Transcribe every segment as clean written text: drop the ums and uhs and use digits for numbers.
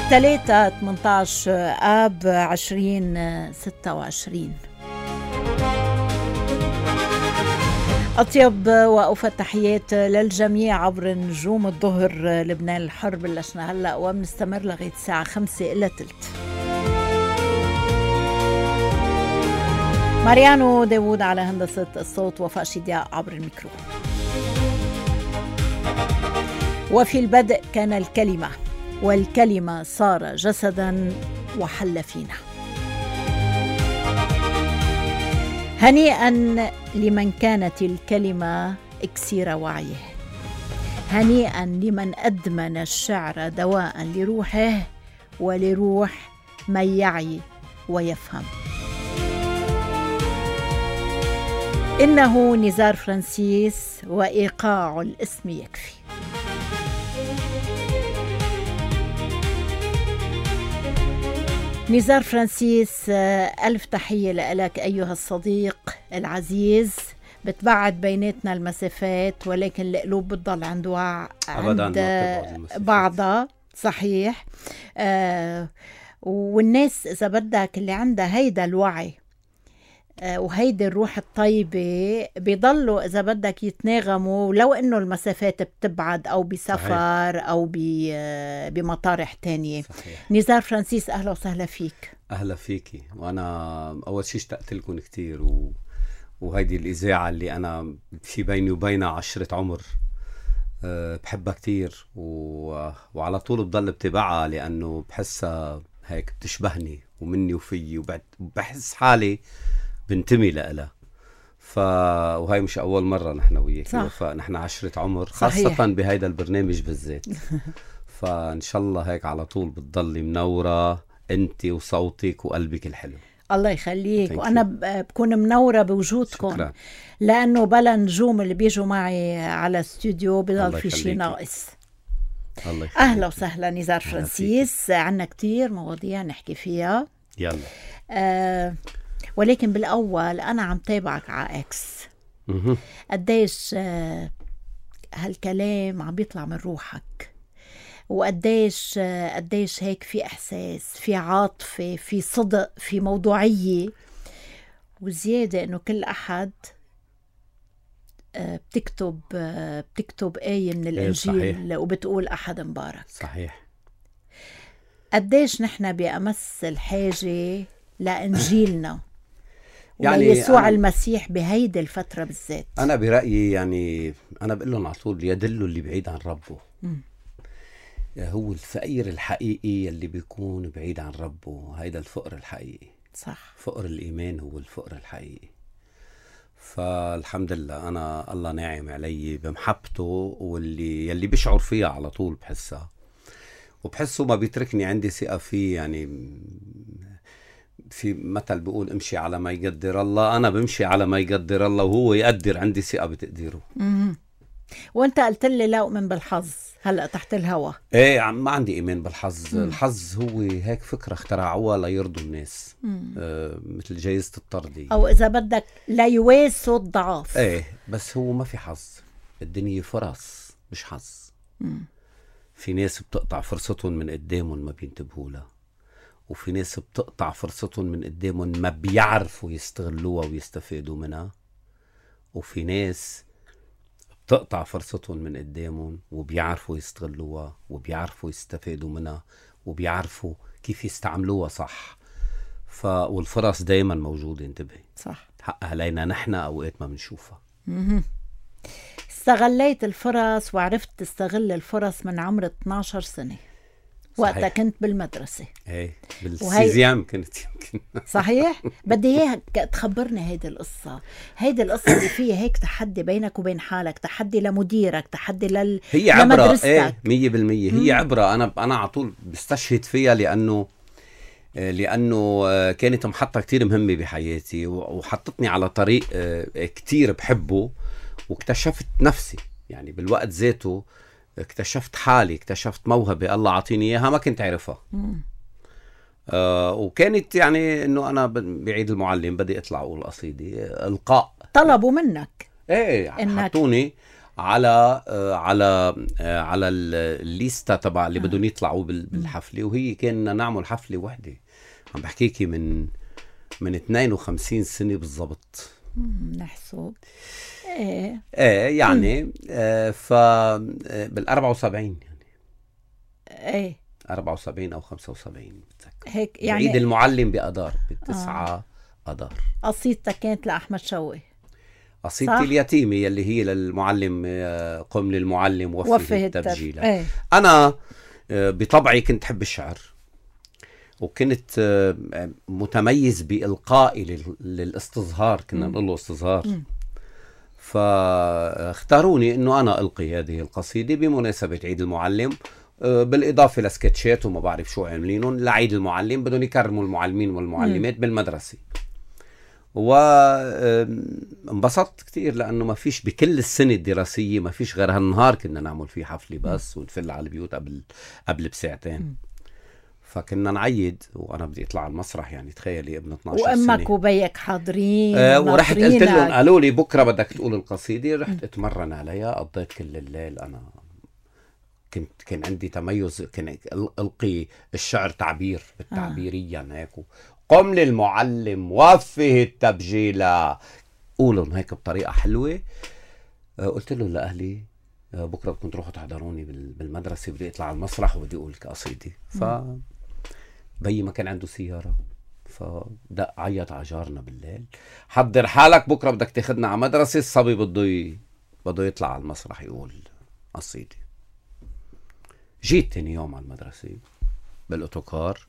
الثلاثة 18 آب 2026. أطيب وأوفى التحيات للجميع عبر نجوم الظهر. لبنان الحر بلشنا هلأ وبنستمر لغاية الساعة 5:15. ماريانو داوود على هندسة الصوت، وفاء شدياء عبر الميكرو. وفي البدء كان الكلمة، والكلمة صار جسدا وحل فينا. هنيئا لمن كانت الكلمة إكسير وعيه، هنيئا لمن أدمن الشعر دواء لروحه ولروح من يعي ويفهم. إنه نزار فرانسيس وإيقاع الاسم يكفي. نزار فرانسيس، ألف تحية لك أيها الصديق العزيز. بتبعد بيناتنا المسافات، ولكن القلوب بتضل عند بعضها. صحيح. والناس إذا بدك اللي عندها هيدا الوعي وهيدي الروح الطيبة بيضلوا إذا بدك يتناغموا، لو إنه المسافات بتبعد أو بسفر. صحيح. أو بمطارح تانية. صحيح. نزار فرانسيس، أهلا وسهلا فيك. أهلا فيكي. وأنا أول شيء اشتقت لكم كتير وهيدي الإذاعة اللي أنا في بيني وبينها عشرة عمر، بحبها كتير وعلى طول بضل بتابعها، لأنه بحسها هيك بتشبهني ومني وفيي، وبحس حالي بنتمي لها. وهي مش أول مرة نحن وياك، فنحن عشرة عمر. صحيح. خاصة بهيدا البرنامج بالذات. فإن شاء الله هيك على طول بتضلي منورة أنت وصوتك وقلبك الحلو. الله يخليك. وأنا بكون منورة بوجودكم. شكرا. لأنه بلا نجوم اللي بيجوا معي على استوديو بضل في شيء ناقص. أهلا وسهلا نزار فرانسيس. عنا كتير مواضيع نحكي فيها. يلا. ولكن بالأول أنا عم تابعك على إكس. قديش هالكلام عم بيطلع من روحك، وقديش هيك في إحساس، في عاطفة، في صدق، في موضوعية، وزيادة إنه كل أحد بتكتب آية من الإنجيل. صحيح. وبتقول أحد مبارك. صحيح. قديش نحن بأمس الحاجة لإنجيلنا يعني يسوع المسيح بهيدي الفترة بالذات. أنا برأيي يعني أنا بقول لهم على طول يدلوا اللي بعيد عن ربه. هو الفقير الحقيقي اللي بيكون بعيد عن ربه، هيدا الفقر الحقيقي. صح. فقر الإيمان هو الفقر الحقيقي. فالحمد لله أنا الله ناعم علي بمحبته، يلي بشعر فيها على طول بحسها، وبحسه ما بيتركني عندي ثقة فيه. يعني في مثل بيقول امشي على ما يقدر الله، أنا بمشي على ما يقدر الله، وهو يقدر، عندي ثقة بتقديره. وانت قلت لي لا أؤمن بالحظ هلأ تحت الهوا. ايه، ما عندي إيمان بالحظ. الحظ هو هيك فكرة اخترعوها ليرضوا الناس. مثل جايزة الطردي، أو إذا بدك لا يواسوا الضعاف. ايه، بس هو ما في حظ. الدنيا فرص مش حظ. في ناس بتقطع فرصتهم من قدامهم ما بينتبهوا لها، وفي ناس بتقطع فرصتهم من قدامهم ما بيعرفوا يستغلوها ويستفادوا منها، وفي ناس بتقطع فرصتهم من قدامهم وبيعرفوا يستغلوها وبيعرفوا يستفادوا منها وبيعرفوا كيف يستعملوها. صح. والفرص دايما موجودة، انتبهي. صح. حق علينا نحن أوقات ما بنشوفها. استغليت الفرص وعرفت تستغل الفرص من عمر 12 سنة. وقتها كنت بالمدرسة. ايه، بالسيزيام كنت يمكن. صحيح. بدي اياك تخبرني هيدي القصة اللي فيها هيك تحدي بينك وبين حالك، تحدي لمديرك، تحدي هي عبرة. ايه، 100%. هي عبرة. انا على طول بستشهد فيها لأنه كانت محطة كتير مهمة بحياتي، وحطتني على طريق كتير بحبه، واكتشفت نفسي يعني بالوقت ذاته. اكتشفت حالي، اكتشفت موهبة الله عطيني إياها ما كنت أعرفها. وكانت يعني إنه أنا بعيد المعلم بدي أطلع أقول قصيدة. إلقاء. طلبوا منك. إيه، حطوني على الليستا تبع اللي بدهم يطلعوا بالحفلة. وهي كنا نعمل حفلة وحدة، عم بحكيكي من 52 سنة بالضبط. نحسب يعني بال74 يعني 74 أو 75 بتذكر هيك يعني. عيد المعلم بأدار ب9 أدار. قصيدتك كانت لأحمد شوقي، قصيدتي اليتيمة يلي هي للمعلم، قم للمعلم وفه التبجيل. أنا بطبعي كنت حب الشعر، وكنت متميز بإلقائي للاستظهار، كنا نقول له استظهار. فاختاروني انه انا القي هذه القصيدة بمناسبة عيد المعلم، بالاضافة لسكتشات وما بعرف شو عاملينهم لعيد المعلم، بدهم يكرموا المعلمين والمعلمات بالمدرسة. وانبسطت كتير لانه ما فيش بكل السنة الدراسية ما فيش غير هالنهار كنا نعمل فيه حفلة بس، ونفل على البيوت قبل بساعتين. فكنا نعيد وانا بدي اطلع على المسرح، يعني تخيلي ابن 12 سنه، وامك وبيك حاضرين. ورحت قلت لهم قالوا لي بكره بدك تقول القصيده، رحت اتمرن عليها، قضيت كل الليل. انا كان عندي تميز، كان القي الشعر تعبير بالتعبيريا هيك. قم للمعلم وفه التبجيله، قولهم هيك بطريقه حلوه. قلت له لاهلي بكره بدكم تروحوا تحضروني بالمدرسه، بدي اطلع على المسرح وبدي اقول قصيدي. بيي ما كان عنده سياره، فدق عيط على جارنا بالليل، حضر حالك بكره بدك تاخدنا على مدرسه، الصبي بده يطلع على المسرح يقول قصيدي. جيت تاني يوم على المدرسه بالاوتوكار،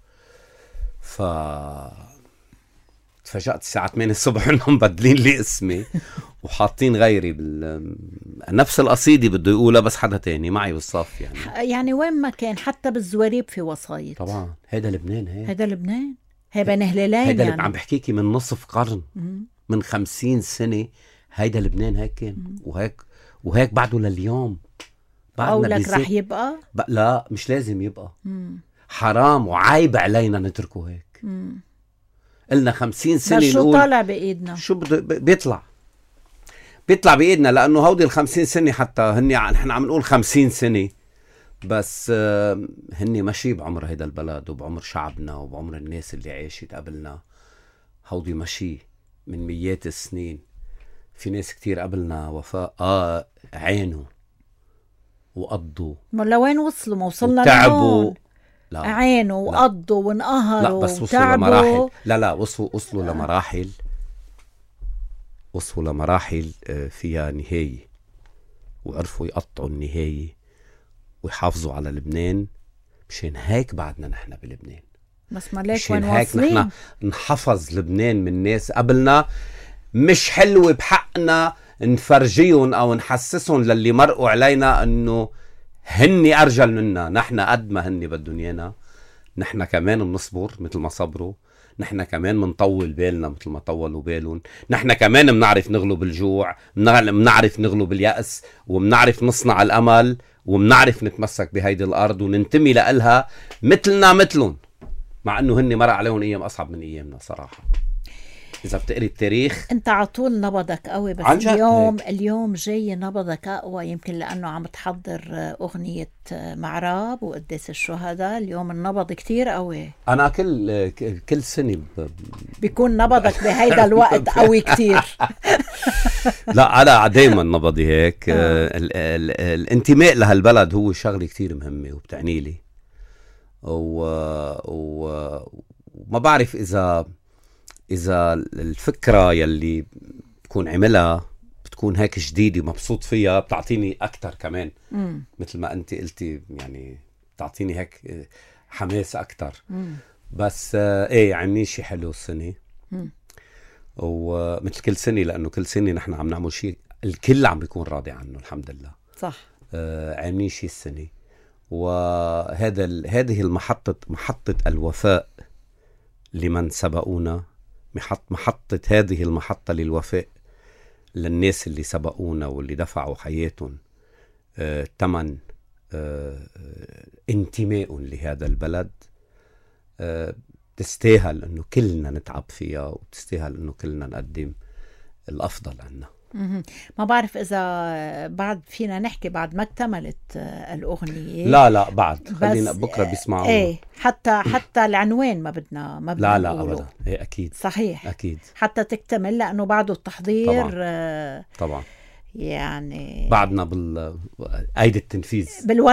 تفاجأت الساعة 8 الصبح انهم مبدلين لي اسمي وحاطين غيري نفس القصيدة بده يقولها بس حدا تاني معي بالصف. يعني وين ما كان، حتى بالزواريب في وسايط. طبعا هيدا لبنان، هيدا لبنان، هي بين هلالين. هيدا يعني عم بحكيكي من نصف قرن، من 50 سنة هيدا لبنان هيك كان. وهيك بعده لليوم. قولك رح يبقى؟ لا مش لازم يبقى. حرام وعيب علينا نتركه هيك. قلنا 50 سنة شو نقول طالع بإيدنا؟ شو بيطلع بإيدنا، لأنه هودي 50 سنة حتى نحن عم نقول 50 سنة بس، هني ماشي بعمر هيدا البلد وبعمر شعبنا وبعمر الناس اللي عايشت قبلنا. هودي ماشي من مئات السنين. في ناس كتير قبلنا وفاء عينوا وقضوا. ما لوين وصلوا؟ ما وصلنا تعبوا. لا عينوا وقضوا وانقهروا. لا بس وصلوا لمراحل. لا وصلوا لمراحل. وصلوا لمراحل فيها نهاية، وعرفوا يقطعوا النهاية ويحافظوا على لبنان. مشان هيك بعدنا نحن بلبنان. بس ما ليش وين واصلين؟ نحن نحفظ لبنان من ناس قبلنا. مش حلوة بحقنا نفرجيهم او نحسسهم للي مرقوا علينا انه هني ارجل منا. نحن قد ما هني بدهم ايانا، نحن كمان بنصبر مثل ما صبروا، نحن كمان بنطول بالنا مثل ما طولوا بالهم، نحن كمان بنعرف نغلب الجوع، بنعرف نغلب اليأس، وبنعرف نصنع الامل، وبنعرف نتمسك بهيدي الارض وننتمي لإلها مثلنا مثلهم، مع انه هني مرق عليهم ايام اصعب من ايامنا صراحة. إذا بتقري التاريخ أنت عطول نبضك قوي، بس اليوم جاي نبضك أقوى، يمكن لأنه عم تحضر أغنية معراب وقداس الشهداء. اليوم النبض كتير قوي. أنا كل سنة بيكون نبضك بهيدا الوقت قوي كتير. لا أنا دايما نبضي هيك. الانتماء لهالبلد هو شغلة كتير مهمة وبتعني لي، وما بعرف إذا الفكرة يلي بكون عملها بتكون هيك جديدة مبسوط فيها، بتعطيني أكتر كمان. مثل ما أنت قلتي، يعني بتعطيني هيك حماس أكتر. بس إيه عاملين شي حلو السنة، ومثل كل سنة، لأنه كل سنة نحن عم نعمل شي الكل عم بيكون راضي عنه الحمد لله. صح. عاملين شي السنة، هذه محطة الوفاء لمن سبقونا. محطة هذه المحطة للوفاء للناس اللي سبقونا واللي دفعوا حياتهم ثمن انتماء لهذا البلد. تستاهل انه كلنا نتعب فيها، وتستاهل انه كلنا نقدم الافضل عنا. ما بعرف إذا بعد فينا نحكي بعد ما اكتملت الأغنية. لا بعد خلينا بكرة بيسمعوا. ايه حتى العنوان ما بدنا لا أبدا. ايه أكيد صحيح أكيد حتى تكتمل لأنه بعده التحضير طبعا يعني بعدنا أيدي التنفيذ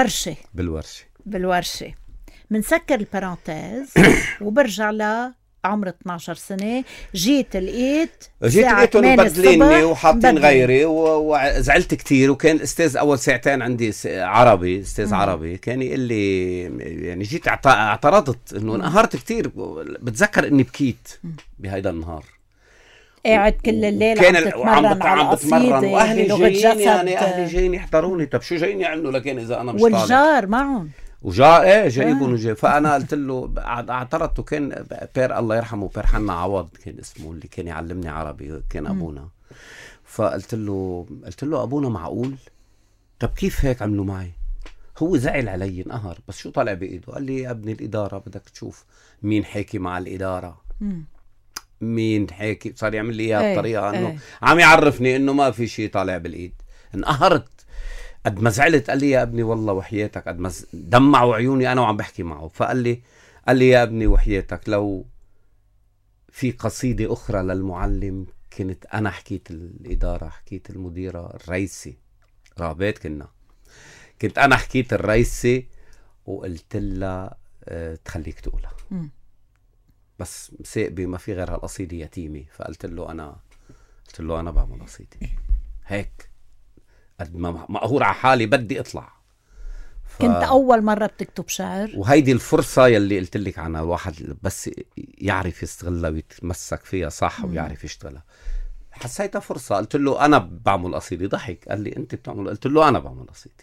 بالورشة منسكر البارانتيز وبرجع عمر 12 سنة جيت لقيتهم بدليني وحاطين غيري وزعلت كتير. وكان الأستاذ أول ساعتين عندي عربي أستاذ عربي كان يقول لي يعني جيت اعترضت إنه انقهرت كتير. بتذكر إني بكيت بهيدا النهار قاعد كل الليل عم بتمرن وأهلي جايين يعني أهلي جايين يحضروني. طب شو جايين يعملوا لكن إذا أنا مش طالع والجار معهم جايبون وجاي. فأنا قلت له اعترضت. وكان بير الله يرحمه بير حنا عوض كان اسمه اللي كان يعلمني عربي كان أبونا. فقلت له أبونا معقول؟ طب كيف هيك عملوا معي؟ هو زعل علي انقهر بس شو طلع بإيده؟ قال لي يا ابني الإدارة بدك تشوف مين حاكي مع الإدارة مين حاكي. صار يعمل لي اياها بطريقة انه عم يعرفني انه ما في شيء طالع بالإيد. انقهرت قد ما زعلت. قال لي يا ابني والله وحياتك قد ما دمعوا عيوني أنا وعم بحكي معه. فقال لي يا ابني وحياتك لو في قصيدة أخرى للمعلم كنت أنا حكيت الإدارة حكيت المديرة الرئيسة رابط كنت أنا حكيت الرئيسة وقلت لها تخليك تقولها بس مساقبة ما في غير هالقصيدة يتيمة. فقلت له أنا بعمل قصيدة هيك قد ما مقهور على حالي بدي اطلع. كنت اول مرة بتكتب شعر وهيدي الفرصة يلي قلت لك عنها الواحد بس يعرف يستغلها ويتمسك فيها صح ويعرف يشتغلها. حسيتها فرصة. قلت له انا بعمل قصيدة. ضحك قال لي انت بتعمل؟ قلت له انا بعمل قصيدة.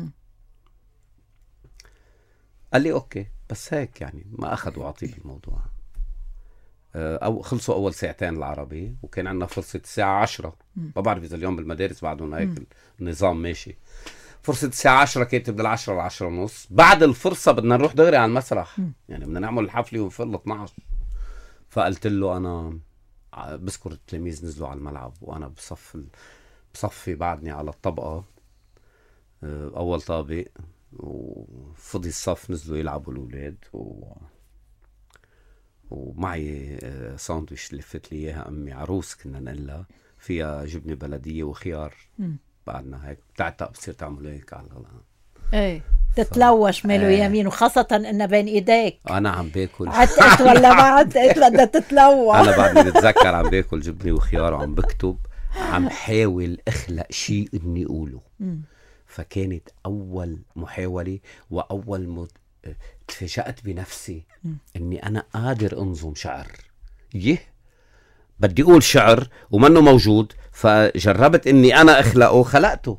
قال لي اوكي بس هيك يعني ما اخذ وعطي بالموضوع. أو خلصوا أول ساعتين العربي وكان عندنا فرصة الساعة 10. ما بعرف إذا اليوم بالمدارس بعدهم هيك النظام ماشي. فرصة الساعة 10 كاتب لل10 ل10:30. بعد الفرصة بدنا نروح دغري على المسرح يعني بدنا نعمل الحفلة ونفل 12. فقلت له أنا بذكر التلاميذ نزلوا على الملعب وأنا بصفي بعدني على الطبقة أول طابق وفضي الصف نزلوا يلعبوا الأولاد ومعي ساندويش لفت لي اياها امي عروس كنا نقلها فيها جبنه بلديه وخيار. بعدنا هيك بتعتق بتصير تعمل هيك على ايه تتلوش ماله يمين وخاصه انه بين ايديك. انا عم باكل عتقت ولا ما عتقت بدها تتلوش. انا بعدني بتذكر عم باكل جبنه وخيار وعم بكتب عم حاول اخلق شيء اني اقوله. فكانت اول محاوله واول تفاجأت بنفسي اني انا قادر انظم شعر. بدي اقول شعر ومنه موجود فجربت اني انا اخلقه خلقته.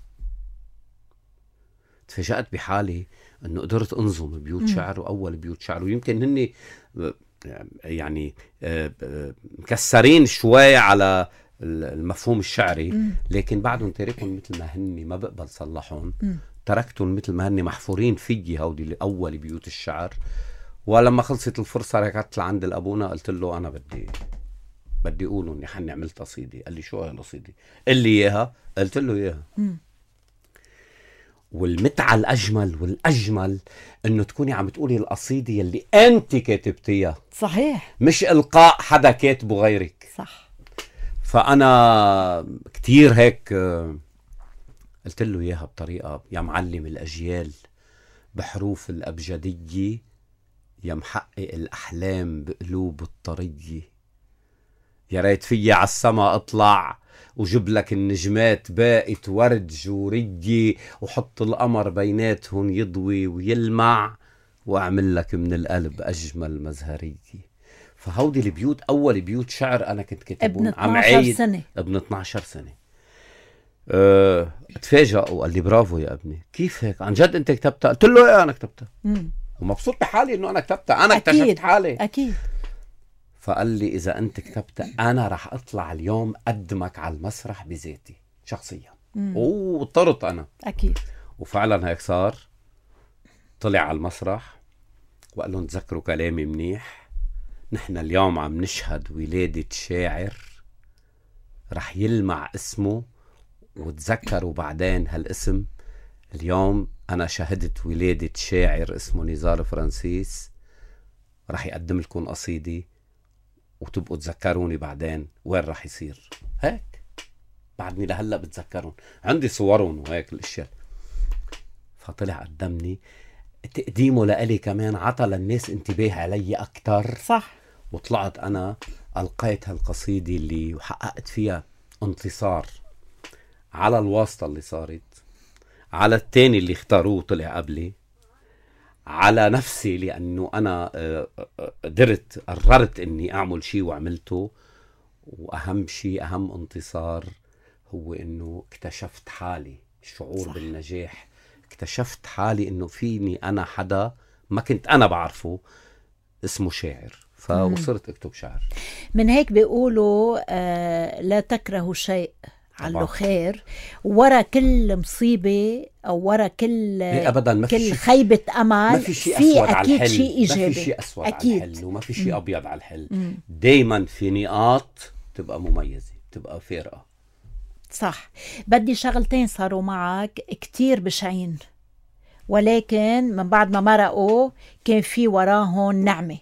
تفاجأت بحالي انه قدرت انظم بيوت شعر واول بيوت شعر. ويمكن هني يعني مكسرين شوي على المفهوم الشعري لكن بعدهم تاركهم مثل ما هني ما بقبل صلحهم. تركتهم مثل ما هني محفورين فيي هودي أول بيوت الشعر. ولما خلصت الفرصة ركعت لعند الأبونا قلت له أنا بدي أقوله إني حني عملت قصيدة. قال لي شو هاي القصيدة؟ قل لي إياها. قلت له إياها. والمتعة الأجمل والأجمل إنه تكوني عم تقولي القصيدة يلي أنت كاتبتيها. صحيح مش إلقاء حدا كاتبه غيرك. صح. فأنا كتير هيك قلت له إياها بطريقة يا معلم الأجيال بحروف الأبجدية يا محقق الأحلام بقلوب الطرية. يا ريت فيا عالسما أطلع وجب لك النجمات باقت ورد جورية وحط القمر بيناتهم يضوي ويلمع وأعمل لك من القلب أجمل مزهرية. فهودي البيوت أول بيوت شعر أنا كنت كتبون عم عيد ابن 12 سنة. اتفاجأ وقال لي برافو يا ابني كيف هيك عن جد انت كتبتها؟ قلت له ايه انا كتبتها ومبسوط بحالي انه انا كتبتها. انا اكتشفت حالي اكيد. فقال لي اذا انت كتبتها انا رح اطلع اليوم اقدمك على المسرح بذاتي شخصيا. واضطرت انا اكيد. وفعلا هيك صار. طلع على المسرح وقال لهم تذكروا كلامي منيح. نحن اليوم عم نشهد ولادة شاعر رح يلمع اسمه وتذكروا بعدين هالاسم. اليوم أنا شهدت ولادة شاعر اسمه نزار فرانسيس، رح يقدم لكم قصيدة وتبقوا تذكروني بعدين وين رح يصير. هيك بعدني لهلأ بتذكرون، عندي صورهم وهيك الاشياء. فطلع قدمني، تقديمه لألي كمان عطى للناس انتباه علي أكتر. صح. وطلعت أنا ألقيت هالقصيدة اللي وحققت فيها انتصار على الواسطة اللي صارت، على التاني اللي اختاروه طلع قبلي، على نفسي لأنه أنا قررت أني أعمل شيء وعملته. وأهم شيء، أهم انتصار هو أنه اكتشفت حالي، شعور صح. بالنجاح. اكتشفت حالي أنه فيني أنا حدا ما كنت أنا بعرفه اسمه شاعر، فوصرت اكتب شعر. من هيك بيقولوا لا تكرهوا شيء على خير. ورا كل مصيبة أو ورا كل أبداً ما كل خيبة أمل ما في شيء أسود على الحل، شيء إيجابي. ما في شيء أسود أكيد. على الحل وما في شيء أبيض على الحل. دايما في نقاط تبقى مميزة، تبقى فارقة. صح. بدي شغلتين صاروا معك كتير بشعين، ولكن من بعد ما مرقوا كان في وراهن نعمة.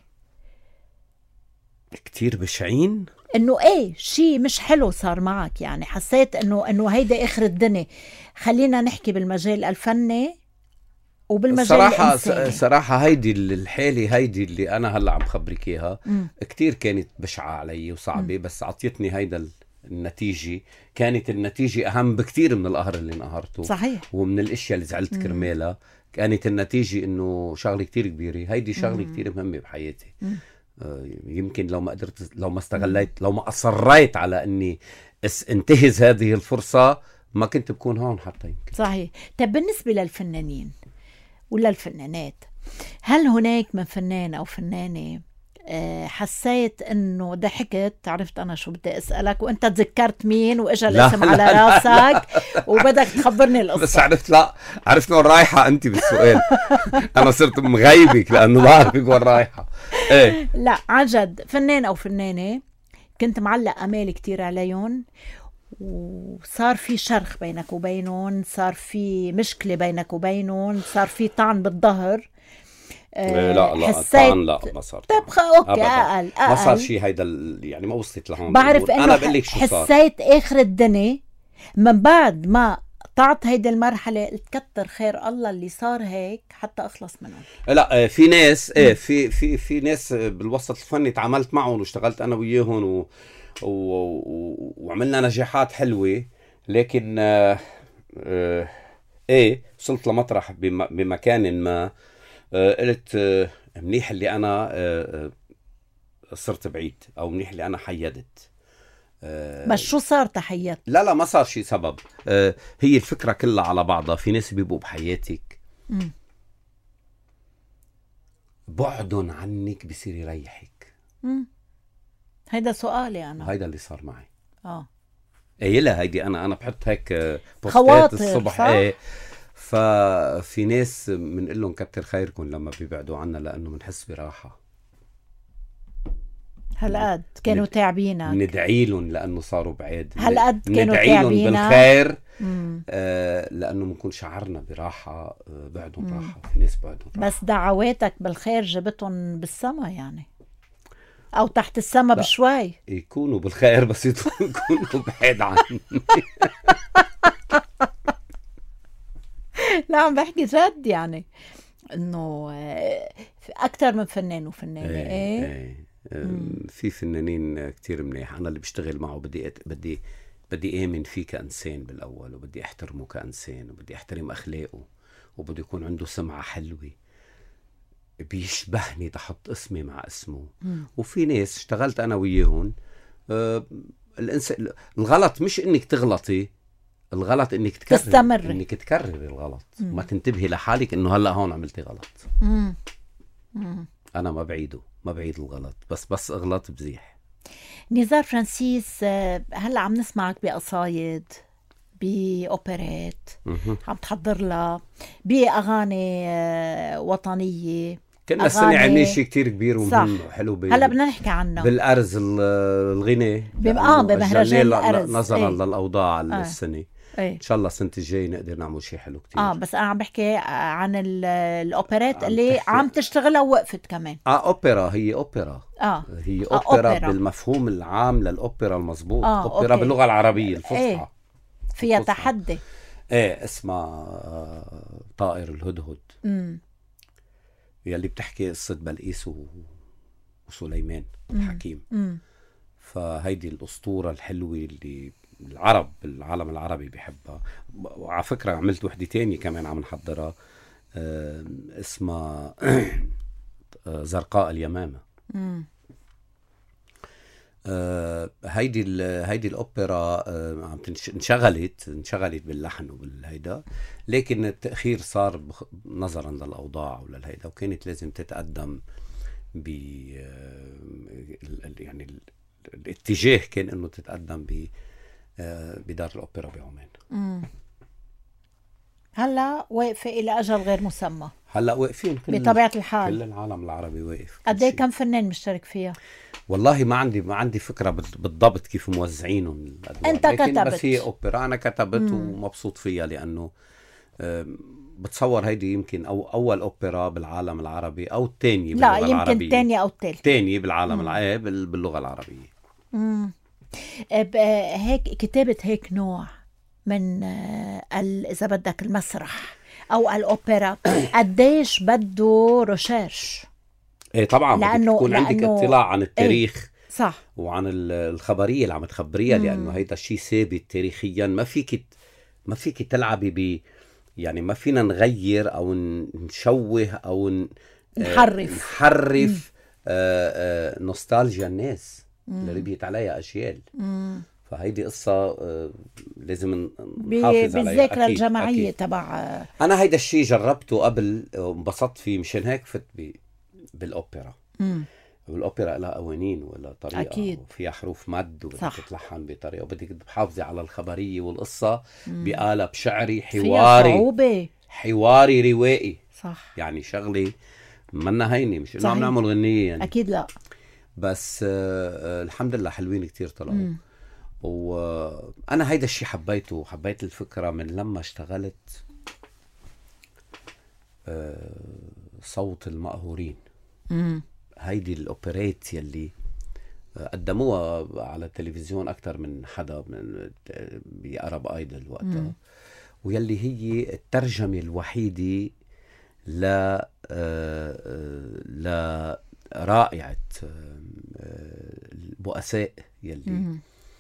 كتير بشعين انه ايه شيء مش حلو صار معك، يعني حسيت انه هيدا اخر الدنيا. خلينا نحكي بالمجال الفني وبالمجال الإنساني. صراحة هيدي الحالة هيدي اللي أنا هلأ عم خبرك إياها كتير كانت بشعة علي وصعبة. بس عطيتني هيدا النتيجة. كانت النتيجة أهم بكتير من القهر اللي انقهرته. صحيح. ومن الاشياء اللي زعلت كرمالها. كانت النتيجة إنه شغلة كتير كبيرة. هيدي شغلة كتير مهمة بحياتي. يمكن لو ما قدرت، لو ما استغليت، لو ما أصريت على أني انتهز هذه الفرصة ما كنت بكون هون حتى يمكن. صحيح. طب بالنسبة للفنانين ولا الفنانات، هل هناك من فنان أو فنانة حسيت انه ضحكت، عرفت انا شو بدي اسالك وانت تذكرت مين واجا الاسم على راسك وبدك تخبرني القصه؟ بس عرفت وين رايحه انت بالسؤال. انا صرت مغيبك لانه بعرفك وين رايحه. ايه لا عن جد، فنان او فنانه كنت معلق امال كتير عليهم وصار في شرخ بينك وبينهم، صار في مشكله بينك وبينهم، صار في طعن بالظهر. لا طبعا لا ما صار. طب اوكي اقل ما صار شيء هيدا يعني ما وصلت لهون. بعرف انا بقول لك شو صار. حسيت اخر الدنيا من بعد ما قطعت هيدي المرحله، قلت كتر خير الله اللي صار هيك حتى اخلص منهم. لا في ناس في ناس بالوسط الفني تعاملت معهم واشتغلت انا وياهم وعملنا نجاحات حلوه. لكن وصلت لمطرح بمكان ما قلت منيح اللي أنا صرت بعيد، أو منيح اللي أنا حيدت. بس شو صار تحيت؟ لا ما صار شي سبب. هي الفكرة كلها على بعضها. في ناس بيبقوا بحياتك بعدن عنك بصير يريحك. هيدا سؤالي أنا. هيدا اللي صار معي. لا هيدي أنا بحط هيك بوستات خواطر الصبح. ففي ناس بنقول لهم كتر خيركم لما بيبعدوا عنا لأنه بنحس براحة. هالقد كانوا تعبينك. ندعي لهم لأنه صاروا بعيد. هالقد كانوا ندعي لهم بالخير لأنه بنكون شعرنا براحة. بعدهم راحة. في ناس بعدهم راحة. بس دعواتك بالخير جبتهم بالسما يعني، أو تحت السما بشوي. يكونوا بالخير بس يكونوا بعيد عني. لا عم بحكي جد، يعني انه اكثر من فنان وفنانه. في فنانين كتير منيح. انا اللي بشتغل معه بدي آمن فيه كإنسان بالأول، وبدي أحترمه كإنسان، وبدي أحترم أخلاقه، وبدي يكون عنده سمعة حلوة بيشبهني تحط اسمي مع اسمه. وفي ناس اشتغلت أنا وياهم الغلط مش إنك تغلطي، الغلط انك تستمر، انك تكرر الغلط. ما تنتبهي لحالك انه هلا هون عملتي غلط. انا ما بعيد الغلط، بس اغلط بزيح. نزار فرانسيس، هلا عم نسمعك بقصايد، بأوبرات عم تحضر لها، بأغاني وطنية، كنا السنة عاملين شيء كتير كبير ومهم وحلو. هلا بدنا نحكي عنه بالأرز الغنى بمهرجان الأرز نظرا للأوضاع السنة. إن شاء الله السنة الجاية نقدر نعمل شيء حلو كتير. بس أنا عم بحكي عن الأوبرات اللي عم تشتغلها ووقفت كمان. أوبرا هي أوبرا. هي أوبرا بالمفهوم العام للأوبرا المضبوط. أوبرا باللغة العربية الفصحى. فيها تحدي. اسمها طائر الهدهد. يلي بتحكي قصة بلقيس وسليمان الحكيم. فهيدي الأسطورة الحلوة اللي العالم العربي بيحبها. وعلى فكرة عملت وحدة تانية كمان عم نحضرها اسمها زرقاء اليمامة. هيدي الأوبرا عم انشغلت باللحن وبالهيدا، لكن التأخير صار نظرا للأوضاع وللهيدا، وكانت لازم تتقدم يعني الاتجاه كان انه تتقدم بدار الأوبرا بعمان. هلا واقفة إلى أجل غير مسمى. هلا واقفين بطبيعة الحال كل العالم العربي واقف. قديه كم فنان مشترك فيها؟ والله ما عندي فكرة بالضبط كيف موزعينهم الأدوار. أنت كتبت. بس هي أوبرا أنا كتبت ومبسوط فيها، لأنه بتصور هيدي يمكن أول أوبرا بالعالم العربي أو الثانية باللغة العربية. لا يمكن الثانية أو الثالثة. الثانية بالعالم العربي باللغة العربية. هيك كتابة هيك نوع من إذا بدك المسرح أو الأوبرا قديش بده ريسيرش؟ طبعا لأنه تكون عندك اطلاع عن التاريخ. صح. وعن الخبرية اللي عم تخبريها، لأنه هيدا الشيء ثابت تاريخيا. ما فيك تلعبي يعني ما فينا نغير أو نشوه أو نحرف نوستالجيا الناس اللي ربيت عليها أجيال. فهيدي قصة لازم نحافظ عليها بالذاكرة الجماعية تبع. أنا هيدا الشيء جربته قبل وانبسطت فيه، مشان هيك فت بالأوبرا. والأوبرا لها قوانين ولا طريقة أكيد. وفيها حروف مد وبدك تتلحن بطريقة، وبدك تحافظي على الخبرية والقصة بقالب شعري حواري روائي. صح. يعني شغلي منا هيني، مش إنه عم نعمل غنية يعني. أكيد لا. بس الحمد لله حلوين كتير طلعوا. وأنا هيدا الشيء حبيت الفكرة من لما اشتغلت صوت المقهورين. هيدي الأوبريت يلي قدموها على التلفزيون أكتر من حدا من بأرب آيدل وقتها، ويلي هي الترجمة الوحيدة لرائعة البؤساء يلي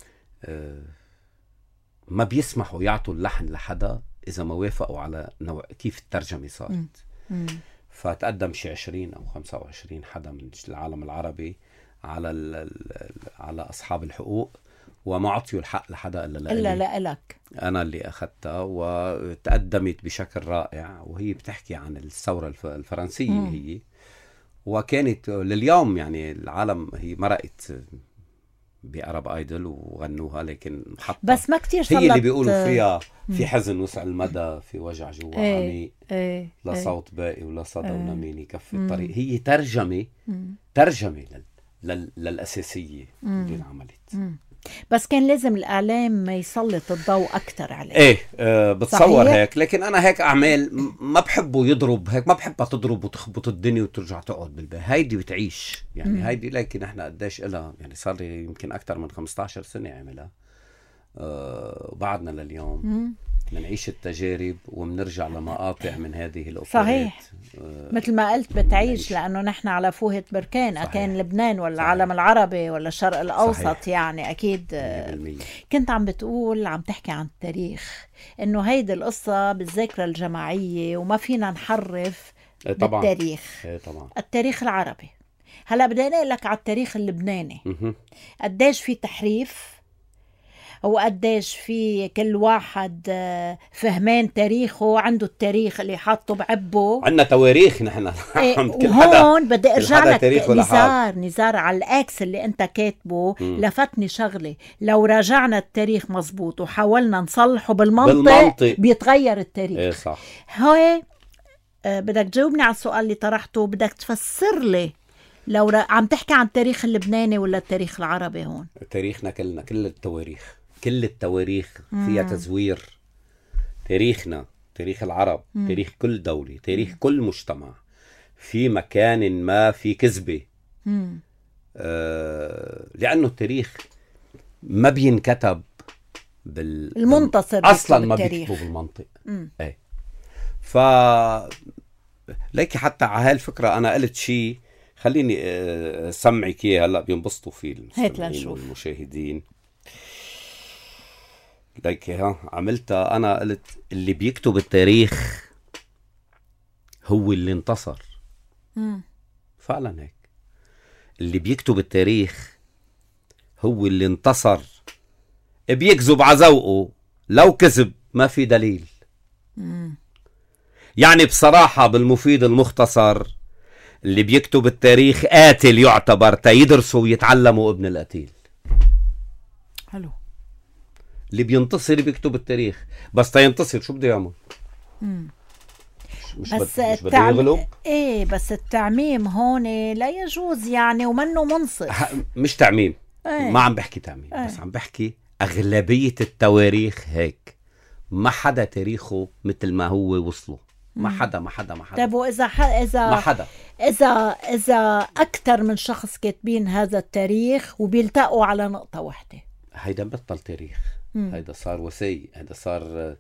ما بيسمحوا يعطوا اللحن لحدا إذا ما وافقوا على كيف الترجمة صارت. فتقدم شي 20 أو 25 حدا من العالم العربي على أصحاب الحقوق، وما عطيوا الحق لحدا إلا لك. أنا اللي أخذتها، وتقدمت بشكل رائع، وهي بتحكي عن الثورة الفرنسية هي. وكانت لليوم يعني العالم هي مرقت بأرب آيدل وغنوها، لكن بس ما كتير هي اللي بيقولوا فيها في حزن وسع المدى، في وجع جوا عميق، لا صوت باقي ولا صدى ونمين يكفي الطريق. هي ترجمة للأساسية اللي انعملت. بس كان لازم الإعلام ما يسلط الضوء أكتر عليه. بتصور صحيح؟ هيك. لكن أنا هيك أعمال ما بحبه يضرب هيك، ما بحبها تضرب وتخبط الدنيا وترجع تقعد بالبيت. هيدي بتعيش يعني. هيدي لكن إحنا قديش إلها يعني، صار لي يمكن أكتر من 15 سنة عملها. وبعدنا لليوم منعيش التجارب ومنرجع لمقاطع من هذه الأوبرات. صحيح. مثل ما قلت بتعيش، لأنه نحن على فوهة بركان. كان لبنان ولا العالم العربي ولا الشرق الأوسط. صحيح. يعني أكيد 100%. كنت عم تحكي عن التاريخ، إنه هيدي القصة بالذاكرة الجماعية وما فينا نحرف بالتاريخ. طبعا. التاريخ العربي. هلأ بدي أقولك على التاريخ اللبناني. قديش في تحريف، وقديش في كل واحد فهمان تاريخه، عنده التاريخ اللي حاطه بعبه. عندنا تواريخ نحن. وهون بدي ارجع لك نزار على الاكس اللي انت كاتبه. لفتني شغله، لو راجعنا التاريخ مزبوط وحاولنا نصلحه بالمنطق بيتغير التاريخ. صح. هو بدك تجاوبني على السؤال اللي طرحته، بدك تفسر لي لو عم تحكي عن التاريخ اللبناني ولا التاريخ العربي. هون تاريخنا كلنا، كل التواريخ فيها تزوير. تاريخنا، تاريخ العرب، تاريخ كل دولة، تاريخ كل مجتمع، في مكان ما في كذبة. لأنه التاريخ ما بينكتب المنتصر أصلا، ما بيكتبوا بالمنطق. ايه، ليكي حتى على هالفكرة أنا قلت شيء، خليني سمعك إياه هلأ بينبسطوا فيه المستمعين والمشاهدين. ليكي عملتها أنا، قلت اللي بيكتب التاريخ هو اللي انتصر. فعلا هيك، اللي بيكتب التاريخ هو اللي انتصر. بيكذب على ذوقه، لو كذب ما في دليل. يعني بصراحة بالمفيد المختصر، اللي بيكتب التاريخ قاتل يعتبر تيدرسوا ويتعلموا ابن القتيل. حلو. اللي بينتصر بيكتب التاريخ، بس تينتصر شو بده يعمل؟ مش بده يغلب. ايه، بس التعميم هون لا يجوز يعني، ومنه منصف. مش تعميم. ما عم بحكي تعميم. بس عم بحكي أغلبية التواريخ هيك. ما حدا تاريخه مثل ما هو وصله. ما حدا. طيب، وإذا أكثر من شخص كاتبين هذا التاريخ وبيلتقوا على نقطة واحدة، هيدا بطل تاريخ. هيدا صار وسي. هيدا صار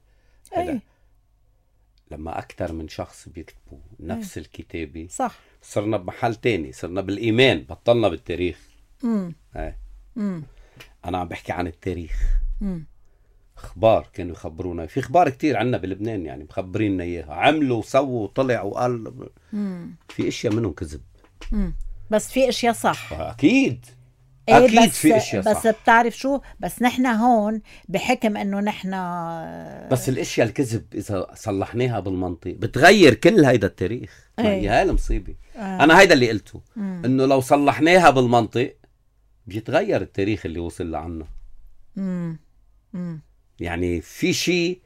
لما أكثر من شخص بيكتبوا نفس الكتابة، صح، صرنا بمحل تاني، صرنا بالإيمان، بطلنا بالتاريخ. أنا عم بحكي عن التاريخ. اخبار كانوا يخبرونا، في اخبار كتير عنا بلبنان يعني مخبريننا اياها، عملوا وسووا وطلع وقال. في اشياء منهم كذب، بس في اشياء صح. اكيد اكيد في اشياء صح. بس بتعرف شو، بس نحن هون بحكم انه نحن بس الاشياء الكذب اذا صلحناها بالمنطق بتغير كل هيدا التاريخ. هي المصيبه. انا هيدا اللي قلته، انه لو صلحناها بالمنطق بيتغير التاريخ اللي وصل لعنا. يعني في شيء،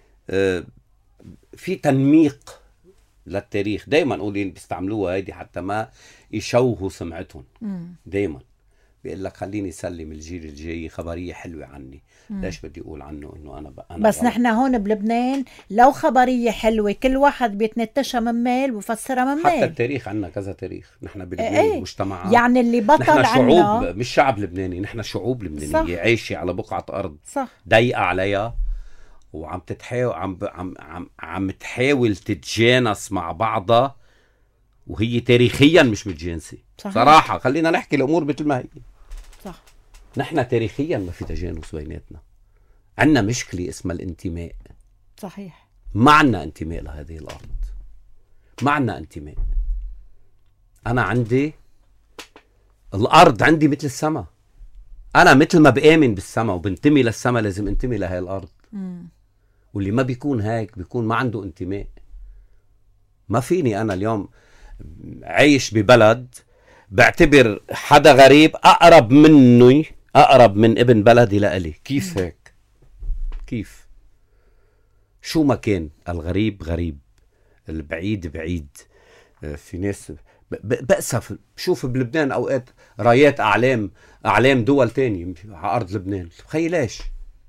في تنميق للتاريخ. دايما قولين بيستعملوها هيدي حتى ما يشوهوا سمعتهم. دايما بيقول لك خليني سلم الجيل الجاي خبرية حلوة عني. ليش بدي أقول عنه إنه أنا بس نحن هون بلبنان لو خبرية حلوة كل واحد بيتنتشها من ميل وفسرها من ميل. حتى التاريخ عنا كذا تاريخ. نحن بلبنان مجتمعات، يعني اللي بطل نحن شعوب مش شعب لبناني. نحن شعوب لبنانية عايشة على بقعة أرض ضيقة عليها، وعم تتحاول عم تحاول تتجانس مع بعضها، وهي تاريخيا مش متجانسة. صراحة خلينا نحكي الأمور مثل ما هي. صح. نحن تاريخيا ما في تجانس بيناتنا. عنا مشكلة اسمها الانتماء. صحيح. ما عنا انتماء لهذه الأرض. ما عنا انتماء. أنا عندي الأرض عندي مثل السماء. أنا مثل ما بآمن بالسماء وبنتمي للسماء لازم انتمي لهي الأرض. واللي ما بيكون هيك بيكون ما عنده انتماء. ما فيني أنا اليوم عايش ببلد بعتبر حدا غريب أقرب مني، أقرب من ابن بلدي لإلي. كيف هيك؟ كيف؟ شو ما كان الغريب غريب، البعيد بعيد. في ناس بأسف شوف بلبنان أوقات رايات أعلام دول تانية على أرض لبنان. خي ليش؟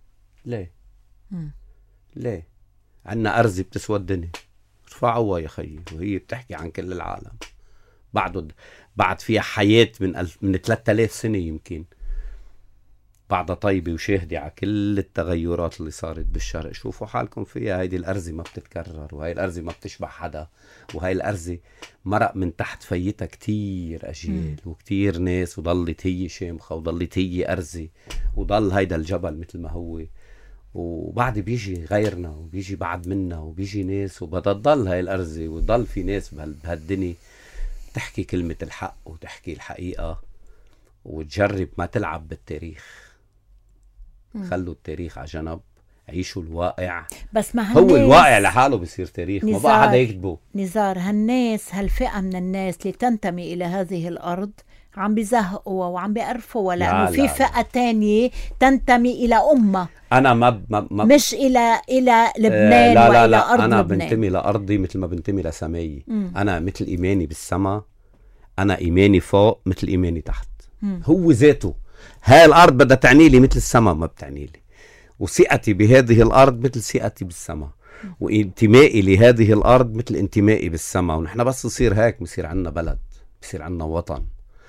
ليه؟ عنا أرزة بتسوى الدنيا، ارفعوها يا خيي، وهي بتحكي عن كل العالم. بعد فيها حياة من 3000 سنة يمكن، بعدها طيبة وشاهدة على كل التغيرات اللي صارت بالشرق. شوفوا حالكم فيها. هيدي الأرزة ما بتتكرر، وهي الأرزة ما بتشبع حدا، وهي الأرزة مرق من تحت فيتها كتير أجيال وكتير ناس، وضلت هي شامخة وضلت هي أرزة، وضل هيدا الجبل مثل ما هو. وبعد بيجي غيرنا وبيجي بعد منا وبيجي ناس، وبتضل هاي الأرزة وضل في ناس بهالدنيا تحكي كلمة الحق وتحكي الحقيقة وتجرب ما تلعب بالتاريخ. خلوا التاريخ على جنب، عيشوا الواقع. بس ما هو الواقع لحاله بصير تاريخ، ما بقى حدا يكتبه. نزار، هالفئة من الناس اللي تنتمي إلى هذه الأرض عم بيزهقوا وعم بيقرفوا، لأنه في فئة تانية تنتمي إلى أمة انا مش الى لبنان لا والى لا ارض انا لبنان. بنتمي لارضي مثل ما بنتمي لسمايي. انا مثل ايماني بالسما، انا ايماني فوق مثل ايماني تحت. هو ذاته هاي الارض بدها تعني لي مثل السما ما بتعني لي، وثقتي بهذه الارض مثل ثقتي بالسما، وانتمائي لهذه الارض مثل انتمائي بالسما. ونحن بس يصير هيك بصير عنا بلد، بصير عنا وطن.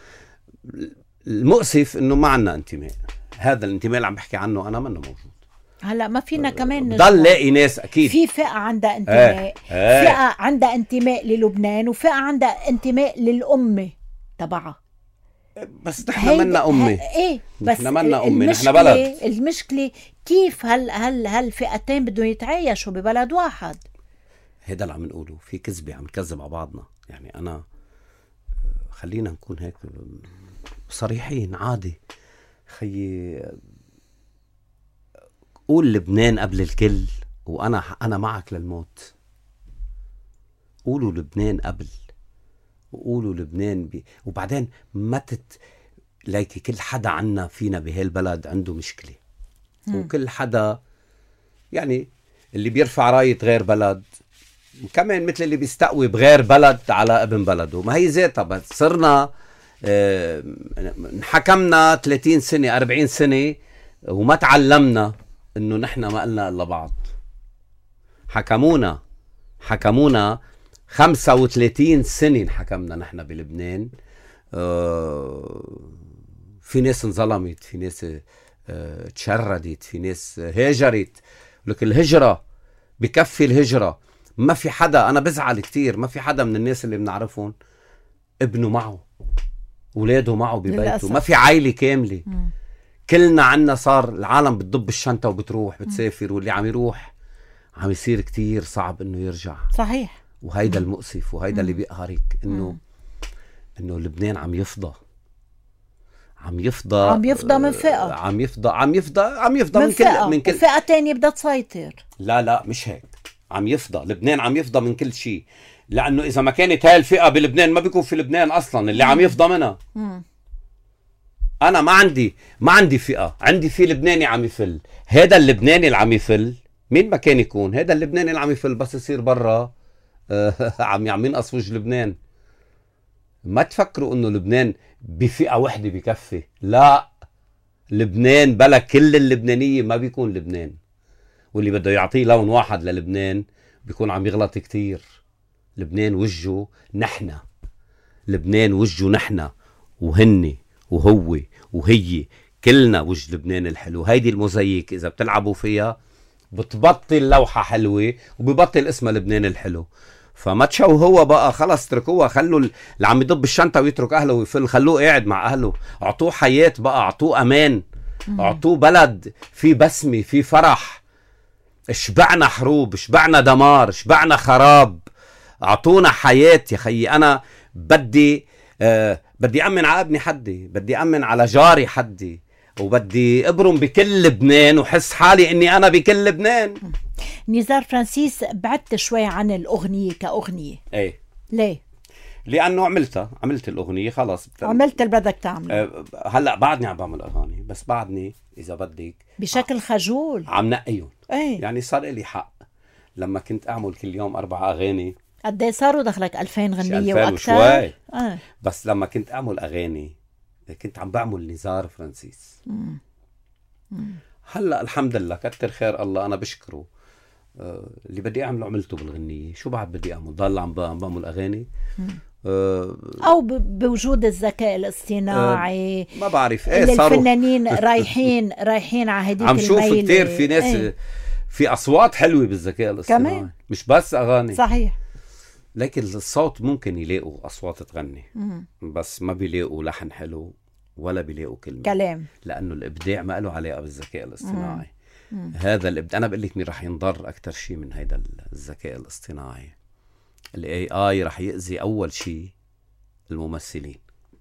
المؤسف انه ما عنا انتماء. هذا الانتماء اللي عم بحكي عنه انا منه موجود. هلا ما فينا كمان ضل لاقي ناس اكيد في فئة عندها انتماء، فئة عندها انتماء للبنان، وفئة عندها انتماء للأمة تبعها. بس نحن منا أمة. ايه بس نحن منا أمة، نحن بلد. المشكلة كيف هالفئتين بدهم يتعايشوا ببلد واحد. هذا اللي عم نقوله، في كذبة عم نكذب على بعضنا. يعني أنا خلينا نكون هيك صريحين عادي. خيي قول لبنان قبل الكل، وأنا معك للموت. قولوا لبنان قبل، وقولوا لبنان وبعدين ما لايكي كل حدا عنا فينا بهالبلد عنده مشكلة. وكل حدا يعني اللي بيرفع راية غير بلد كمان مثل اللي بيستقوي بغير بلد على ابن بلده. ما هي ذاتها. بس صرنا انحكمنا 30 سنة 40 سنة وما تعلمنا انه نحن ما قلنا الا بعض. حكمونا 35 سنة انحكمنا نحن بلبنان. في ناس انظلمت، في ناس تشردت، في ناس هاجرت. لكن الهجرة بكفي الهجرة. ما في حدا، أنا بزعل كتير، ما في حدا من الناس اللي بنعرفهم ابنه معه، ولاده معه ببيته. ما في عائلة كاملة. كلنا عنا صار العالم بتضب الشنطة وبتروح بتسافر، واللي عم يروح عم يصير كتير صعب انه يرجع. صحيح. وهيدا المؤسف، وهيدا اللي بيقهرك انه لبنان عم يفضى من فئة، عم يفضى من كل فئة تانية بدها تسيطر. لا مش هيك. عم يفضى لبنان، عم يفضى من كل شيء. لانه اذا ما كانت هاي الفئة بلبنان ما بيكون في لبنان اصلا اللي عم يفضى منها. انا ما عندي فئة، عندي في لبناني عم يفل. هذا اللبناني اللي عم يفل مين ما كان يكون، هذا اللبناني اللي عم يفل بس يصير برا عم ينقص وجه لبنان. ما تفكروا انه لبنان بفئة وحدة بكفي. لا، لبنان بلا كل اللبنانية ما بيكون لبنان. واللي بده يعطيه لون واحد للبنان بيكون عم يغلط كتير. لبنان وجهه نحن، لبنان وجهه نحن وهني وهو وهي، كلنا وجه لبنان الحلو. هيدي الموزايك إذا بتلعبوا فيها بتبطل لوحة حلوة وببطل اسمها لبنان الحلو. فما تشوهوها بقى، خلص تركوها. خلوا اللي عم يضب الشنطة ويترك أهله ويفل، خلوه قاعد مع أهله. أعطوه حياة بقى، أعطوه أمان، أعطوه بلد في بسمة، في فرح. شبعنا حروب، شبعنا دمار، شبعنا خراب. أعطونا حياة يا خيي. أنا بدي أمن على ابني حدي، بدي أمن على جاري حدي، وبدي أبرم بكل لبنان وحس حالي إني أنا بكل لبنان. نزار فرانسيس، بعدت شوي عن الأغنية كأغنية. ايه ليه؟ لأنه عملت الأغنية خلاص. عملت اللي بدك تعمله. هلأ بعدني عم بعمل أغاني، بس بعدني إذا بدك بشكل خجول عم نقيهم. ايه؟ يعني صار لي حق. لما كنت أعمل كل يوم 4 أغاني، قد ايه صاروا دخلك 2000 غنية 2000 وأكثر؟ بس لما كنت أعمل أغاني كنت عم بعمل نزار فرانسيس. هلأ الحمد لله كتر خير الله، أنا بشكره. اللي بدي أعمله عملته بالغنية. شو بعد بدي أعمل؟ ضل عم بعمل أغاني أو بوجود الذكاء الاصطناعي. ما بعرف اللي الفنانين رايحين على هديك عم شوف كتير في ناس في أصوات حلوة بالذكاء الاصطناعي كمان. مش بس أغاني. صحيح. لكن الصوت ممكن يلاقوا أصوات تغني، بس ما بيلاقوا لحن حلو ولا بيلاقوا كلام. لأنه الإبداع ما له علاقة بالذكاء الاصطناعي. هذا الإبداع أنا بقول لك مين رح ينضر أكتر شيء من هيدا الذكاء الاصطناعي. ال AI رح يأذي أول شيء الممثلين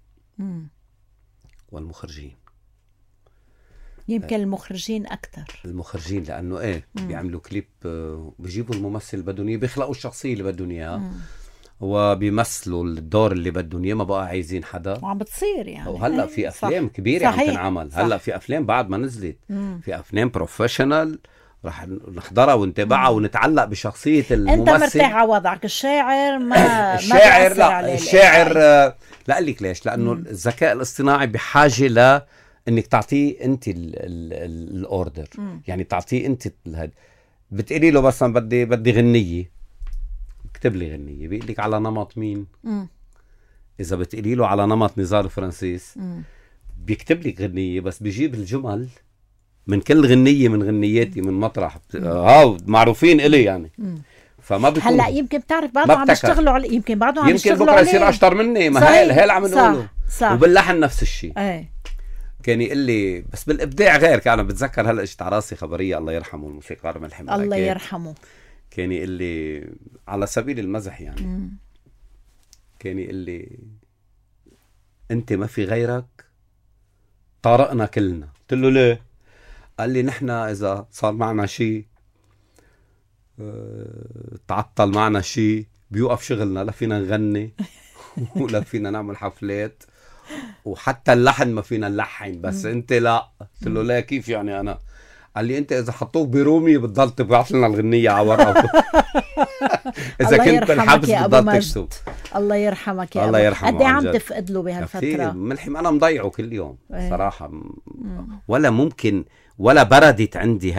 والمخرجين. يمكن المخرجين أكتر. المخرجين لأنه بيعملوا كليب، بيجيبوا الممثل بدهم إياه، بيخلقوا الشخصية اللي بدهم إياها، وبيمثلوا الدور اللي بدهم اياه، ما بقى عايزين حدا. وعم بتصير يعني. وهلا في افلام كبيره عم تنعمل. هلا في افلام بعد ما نزلت، في افلام بروفيشنال رح نحضرها ونتابعها ونتعلق بشخصيه الممثل. انت مرتاح على وضعك. الشاعر ما الشاعر لا، الشاعر لا لك ليش؟ لانه الذكاء الاصطناعي بحاجه ل انك تعطيه انت الاوردر، يعني تعطيه انت بتقولي له بس بدي غنيه، اكتب لي غنيه، بيقول لك على نمط مين. اذا بتقولي له على نمط نزار فرانسيس بيكتب لك غنيه، بس بيجيب الجمل من كل غنيه من غنياتي من مطرح هاو معروفين الي يعني. فما بيكون هلا يمكن بتعرف بعضهم عم يشتغلوا على، يمكن بعضهم عم يشتغلوا يمكن بكره يصير اشطر مني. ما هي اللي عم نقوله. وباللحن نفس الشيء. كان يقول لي بس بالابداع غير. كان بتذكر هلا اجت على راسي خبريه، الله يرحمه الموسيقار ملحم بركات، الله يرحمه، كان يقول لي على سبيل المزح يعني كان يقول لي انت ما في غيرك، طارقنا كلنا. قلت له ليه؟ قال لي نحن اذا صار معنا شيء، تعطل معنا شيء، بيوقف شغلنا، لا فينا نغني ولا فينا نعمل حفلات، وحتى اللحن ما فينا نلحن. بس انت لا. قلت له لا كيف يعني انا؟ قال لي انت اذا حطوك برومي بتضل تبعث لنا الغنيه على ورقه اذا كنت بالحبس بتضل تكتب. الله يرحمك يا الله يرحمه. قد ايه عم تفقد له بهالفتره؟ ملحم انا مضيعه كل يوم صراحه. ولا ممكن ولا بردت عندي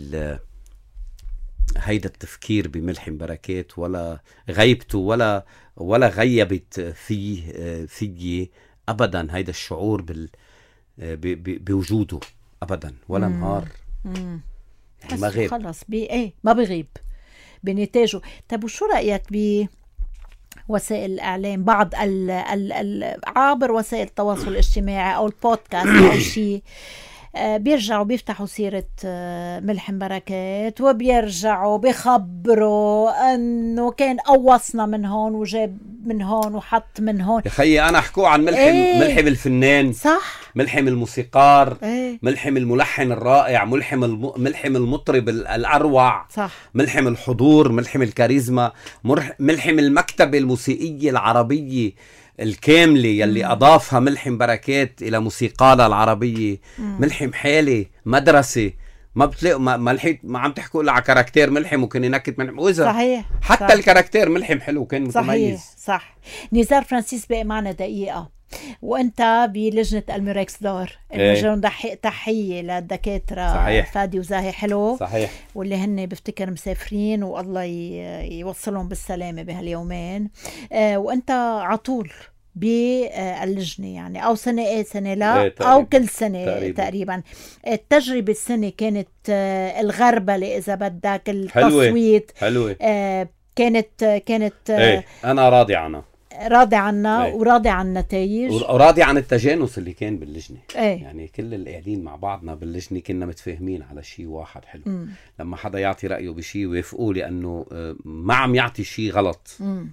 هيدا التفكير بملحم بركات، ولا غيبته ولا غيبت فيي ابدا هيدا الشعور بوجوده ابدا ولا نهار. يعني ما غيب خلص ما بغيب بنتاجه. طب وشو رايك بوسائل الاعلام، بعض عابر وسائل التواصل الاجتماعي او البودكاست او شيء، بيرجعوا بيفتحوا سيرة ملحم بركات وبيرجعوا بيخبروا انه كان قوصنا من هون وجاب من هون وحط من هون. يا خيي انا احكوا عن ملحم ملحم الفنان، صح، ملحم الموسيقار، ملحم الملحن الرائع، ملحم المطرب الاروع، صح، ملحم الحضور، ملحم الكاريزما، ملحم المكتبة الموسيقية العربية الكاملة يلي أضافها ملحم بركات إلى موسيقانا العربية. ملحم حالي مدرسة، ما بتلاقوا ما عم تحكوا إلا على كاركتير ملحم وكان ينكت ملحم. وإذا صحيح حتى صح. الكاركتير ملحم حلو كان متميز. صح. نزار فرانسيس بقى معنا دقيقة، وانت بلجنة الميركس دار المجرون تحية للدكاترة فادي وزاهي حلو. صحيح. واللي هن بفتكر مسافرين والله يوصلهم بالسلامة بهاليومين. وانت عطول باللجنة يعني، او سنة لا او كل سنة تقريبا. التجربة السنة كانت الغربلة اذا بدك، التصويت حلوة. كانت انا راضي عنها وراضي عن النتائج وراضي عن التجانس اللي كان باللجنة. يعني كل اللي قاعدين مع بعضنا باللجنة كنا متفاهمين على شيء واحد حلو. لما حدا يعطي رأيه بشيء ويفقوا لأنه ما عم يعطي شيء غلط.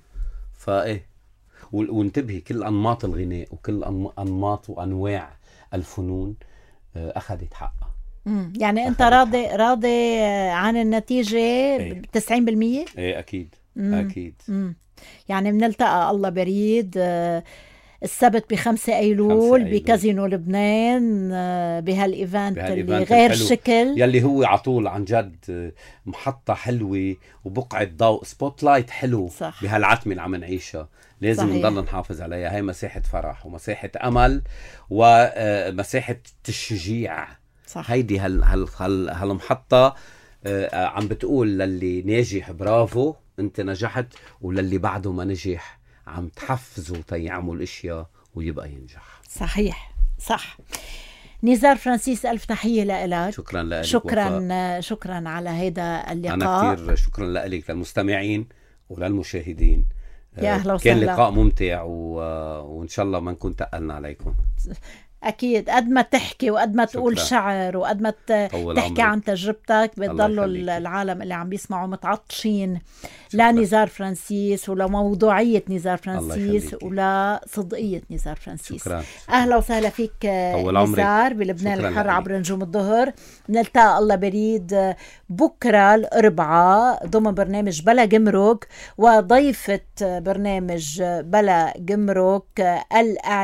وانتبهي كل أنماط الغناء وكل أنماط وأنواع الفنون أخذت حقها. يعني أنت راضي عن النتيجة 90%؟ أكيد. أكيد. يعني بنلتقى الله بريد السبت ب5 أيلول بكازينو لبنان بهالإيفنت اللي غير شكل، يلي هو عطول عن جد محطة حلوة وبقعة ضوء سبوت لايت حلو. صح. بهالعتمة اللي عم نعيشها لازم نضل نحافظ عليها. هاي مساحة فرح ومساحة أمل ومساحة تشجيع. صح. هيدي هالمحطة عم بتقول للي ناجح برافو انت نجحت، وللي بعده ما نجح عم تحفزه تيعمل اشياء ويبقى ينجح. صحيح. صح. نزار فرانسيس ألف تحية لك. شكرا لك. شكرا على هيدا اللقاء. أنا كتير شكرا لك، للمستمعين وللمشاهدين. يا أهلا وسهلا. كان لقاء ممتع وإن شاء الله ما نكون تقلنا عليكم. أكيد قد ما تحكي وقد ما تقول شعر وقد ما تحكي عن تجربتك بتضلوا العالم اللي عم بيسمعوا متعطشين لنزار فرانسيس ولموضوعية نزار فرانسيس ولصدقية نزار فرانسيس. شكرا. أهلا وسهلا فيك نزار بلبنان الحر عبر نجوم الظهر. نلتقى الله بريد بكرة الأربعاء ضمن برنامج بلا جمرك، وضيفة برنامج بلا جمرك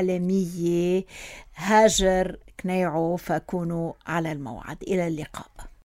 الإعلامية هاجر كنيعو، فكونوا على الموعد. إلى اللقاء.